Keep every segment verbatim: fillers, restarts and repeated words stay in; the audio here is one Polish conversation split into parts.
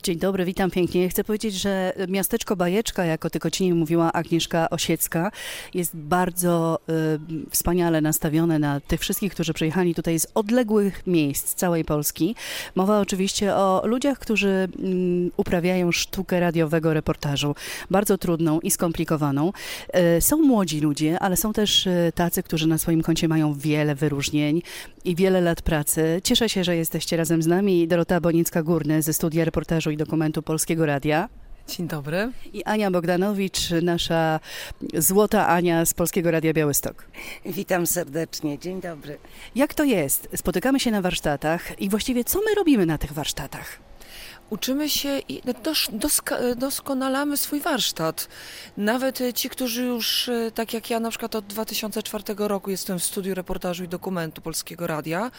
Dzień dobry, witam pięknie. Chcę powiedzieć, że miasteczko Bajeczka, jak o Tykocinie mówiła Agnieszka Osiecka, jest bardzo y, wspaniale nastawione na tych wszystkich, którzy przyjechali tutaj z odległych miejsc całej Polski. Mowa oczywiście o ludziach, którzy y, uprawiają sztukę radiowego reportażu. Bardzo trudną i skomplikowaną. Y, są młodzi ludzie, ale są też y, tacy, którzy na swoim koncie mają wiele wyróżnień i wiele lat pracy. Cieszę się, że jesteście razem z nami. Dorota Bonicka-Górny ze Studia Reportażu i Dokumentu Polskiego Radia. Dzień dobry. I Ania Bogdanowicz, nasza złota Ania z Polskiego Radia Białystok. Witam serdecznie, dzień dobry. Jak to jest? Spotykamy się na warsztatach i właściwie co my robimy na tych warsztatach? Uczymy się i dos, doska, doskonalamy swój warsztat. Nawet ci, którzy już, tak jak ja na przykład od dwa tysiące czwartego roku jestem w Studiu Reportażu i Dokumentu Polskiego Radia,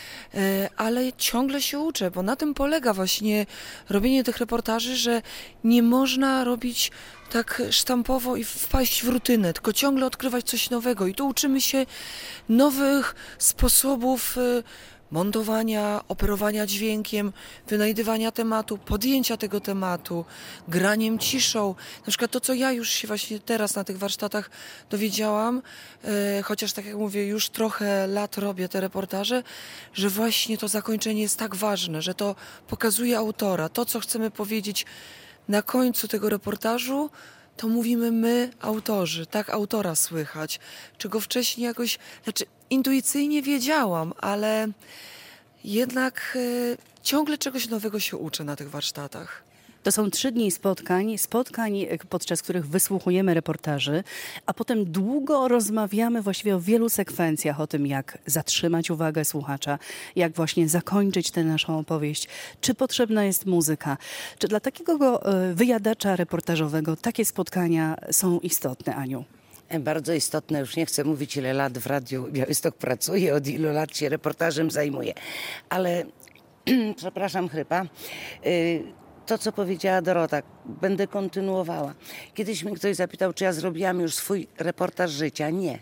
ale ciągle się uczę, bo na tym polega właśnie robienie tych reportaży, że nie można robić tak sztampowo i wpaść w rutynę, tylko ciągle odkrywać coś nowego. I tu uczymy się nowych sposobów montowania, operowania dźwiękiem, wynajdywania tematu, podjęcia tego tematu, graniem ciszą. Na przykład to, co ja już się właśnie teraz na tych warsztatach dowiedziałam, e, chociaż tak jak mówię, już trochę lat robię te reportaże, że właśnie to zakończenie jest tak ważne, że to pokazuje autora. To, co chcemy powiedzieć na końcu tego reportażu, to mówimy my, autorzy, tak autora słychać, czego wcześniej jakoś, znaczy intuicyjnie wiedziałam, ale jednak y, ciągle czegoś nowego się uczę na tych warsztatach. To są trzy dni spotkań, spotkań, podczas których wysłuchujemy reportaży, a potem długo rozmawiamy właściwie o wielu sekwencjach, o tym, jak zatrzymać uwagę słuchacza, jak właśnie zakończyć tę naszą opowieść, czy potrzebna jest muzyka. Czy dla takiego wyjadacza reportażowego takie spotkania są istotne, Aniu? Bardzo istotne, już nie chcę mówić, ile lat w Radiu Białystok pracuję, od ilu lat się reportażem zajmuję, ale przepraszam, chrypa. Y To, co powiedziała Dorota, będę kontynuowała. Kiedyś mnie ktoś zapytał, czy ja zrobiłam już swój reportaż życia. Nie.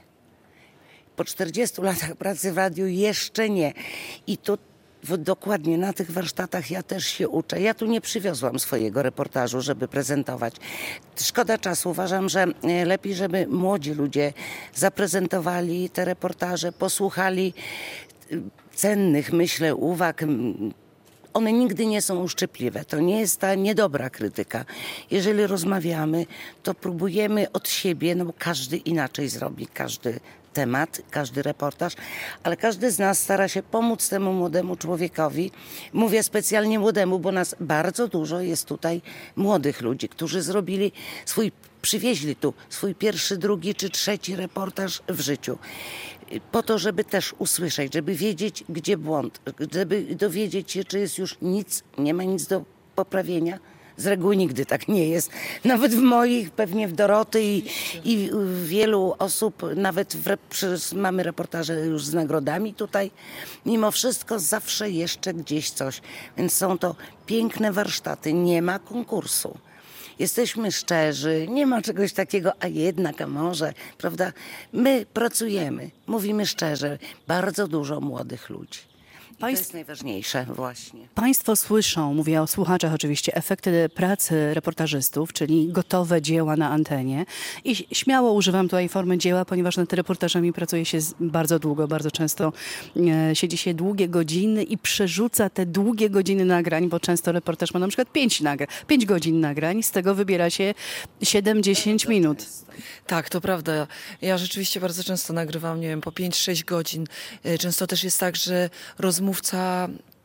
Po czterdziestu latach pracy w radiu jeszcze nie. I to dokładnie na tych warsztatach ja też się uczę. Ja tu nie przywiozłam swojego reportażu, żeby prezentować. Szkoda czasu. Uważam, że lepiej, żeby młodzi ludzie zaprezentowali te reportaże, posłuchali cennych, myślę, uwag. One nigdy nie są uszczypliwe. To nie jest ta niedobra krytyka. Jeżeli rozmawiamy, to próbujemy od siebie, no bo każdy inaczej zrobi, każdy temat, każdy reportaż, ale każdy z nas stara się pomóc temu młodemu człowiekowi. Mówię specjalnie młodemu, bo nas bardzo dużo jest tutaj młodych ludzi, którzy zrobili swój, przywieźli tu swój pierwszy, drugi czy trzeci reportaż w życiu. Po to, żeby też usłyszeć, żeby wiedzieć, gdzie błąd, żeby dowiedzieć się, czy jest już nic, nie ma nic do poprawienia. Z reguły nigdy tak nie jest. Nawet w moich, pewnie w Doroty i, i wielu osób, nawet w, mamy reportaże już z nagrodami tutaj. Mimo wszystko zawsze jeszcze gdzieś coś. Więc są to piękne warsztaty, nie ma konkursu. Jesteśmy szczerzy, nie ma czegoś takiego, a jednak, a może, prawda? My pracujemy, mówimy szczerze, bardzo dużo młodych ludzi. I Państw... to jest najważniejsze właśnie. Państwo słyszą, mówię o słuchaczach oczywiście, efekty pracy reportażystów, czyli gotowe dzieła na antenie. I śmiało używam tutaj formy dzieła, ponieważ nad reportażami pracuje się bardzo długo, bardzo często e, siedzi się długie godziny i przerzuca te długie godziny nagrań, bo często reportaż ma na przykład pięć, nagra- pięć godzin nagrań, z tego wybiera się siedem dziesięć minut. Tak, to prawda. Ja rzeczywiście bardzo często nagrywam, nie wiem, po pięć sześć godzin. Często też jest tak, że rozmówca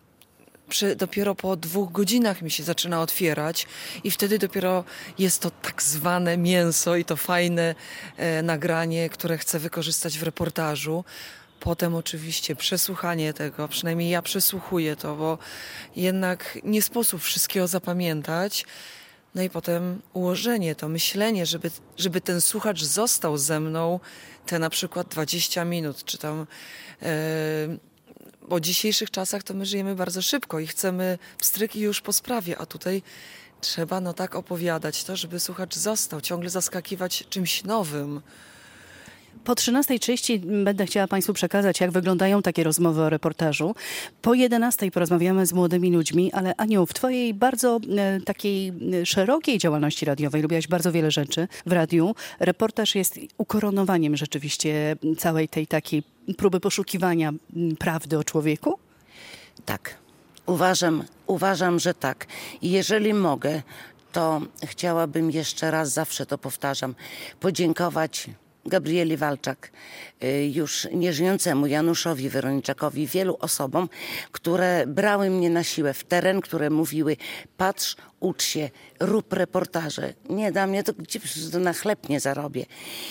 przy, dopiero po dwóch godzinach mi się zaczyna otwierać i wtedy dopiero jest to tak zwane mięso i to fajne e, nagranie, które chcę wykorzystać w reportażu. Potem oczywiście przesłuchanie tego, przynajmniej ja przesłuchuję to, bo jednak nie sposób wszystkiego zapamiętać. No i potem ułożenie, to myślenie, żeby, żeby ten słuchacz został ze mną te na przykład dwadzieścia minut, czy tam... Yy, bo w dzisiejszych czasach to my żyjemy bardzo szybko i chcemy pstryk i już po sprawie, a tutaj trzeba no tak opowiadać to, żeby słuchacz został, ciągle zaskakiwać czymś nowym. Po trzynastej trzydzieści będę chciała Państwu przekazać, jak wyglądają takie rozmowy o reportażu. Po jedenastej porozmawiamy z młodymi ludźmi, ale Aniu, w Twojej bardzo e, takiej e, szerokiej działalności radiowej robiłaś bardzo wiele rzeczy w radiu. Reportaż jest ukoronowaniem rzeczywiście całej tej takiej próby poszukiwania m, prawdy o człowieku? Tak, uważam, uważam, że tak. I jeżeli mogę, to chciałabym jeszcze raz, zawsze to powtarzam, podziękować Gabrieli Walczak, y, już nieżyjącemu Januszowi Weroniczakowi, wielu osobom, które brały mnie na siłę w teren, które mówiły: patrz, ucz się, rób reportaże. Nie, dla mnie to, gdzie to na chleb nie zarobię.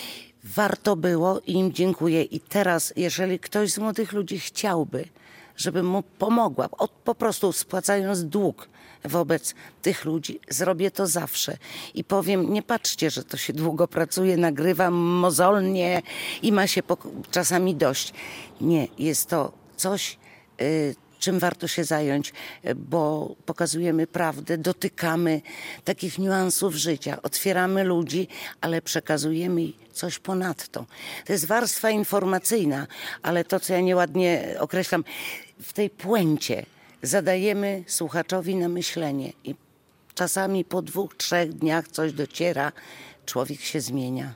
Warto było i im dziękuję. I teraz, jeżeli ktoś z młodych ludzi chciałby, żebym mu pomogła, od, po prostu spłacając dług wobec tych ludzi, zrobię to zawsze. I powiem, nie patrzcie, że to się długo pracuje, nagrywam mozolnie i ma się pok- czasami dość. Nie, jest to coś, y, czym warto się zająć, bo pokazujemy prawdę, dotykamy takich niuansów życia, otwieramy ludzi, ale przekazujemy coś ponadto. To jest warstwa informacyjna, ale to, co ja nieładnie określam, w tej puencie zadajemy słuchaczowi na myślenie i czasami po dwóch, trzech dniach coś dociera, człowiek się zmienia.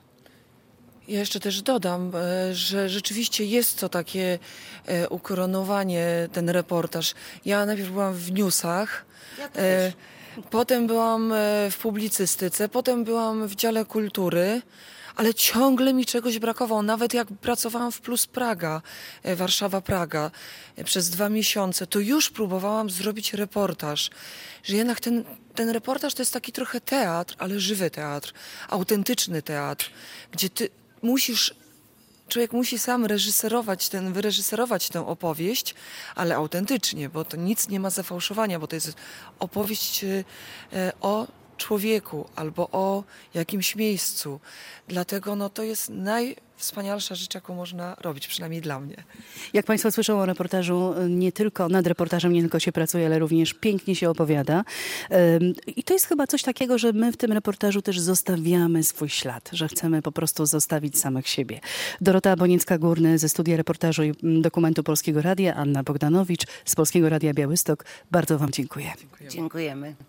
Ja jeszcze też dodam, e, że rzeczywiście jest to takie e, ukoronowanie, ten reportaż. Ja najpierw byłam w newsach, Ja też. e, potem byłam e, w publicystyce, potem byłam w dziale kultury, ale ciągle mi czegoś brakowało. Nawet jak pracowałam w Plus Praga, e, Warszawa-Praga e, przez dwa miesiące, to już próbowałam zrobić reportaż. Że jednak ten, ten reportaż to jest taki trochę teatr, ale żywy teatr, autentyczny teatr, gdzie ty musisz, człowiek musi sam reżyserować ten, wyreżyserować tę opowieść, ale autentycznie, bo to nic nie ma zafałszowania, bo to jest opowieść e, o człowieku albo o jakimś miejscu. Dlatego no, to jest najwspanialsza rzecz, jaką można robić, przynajmniej dla mnie. Jak Państwo słyszą o reportażu, nie tylko nad reportażem nie tylko się pracuje, ale również pięknie się opowiada. Ym, I to jest chyba coś takiego, że my w tym reportażu też zostawiamy swój ślad, że chcemy po prostu zostawić samych siebie. Dorota Boniecka-Górny ze Studia Reportażu i Dokumentu Polskiego Radia, Anna Bogdanowicz z Polskiego Radia Białystok. Bardzo Wam dziękuję. Dziękujemy.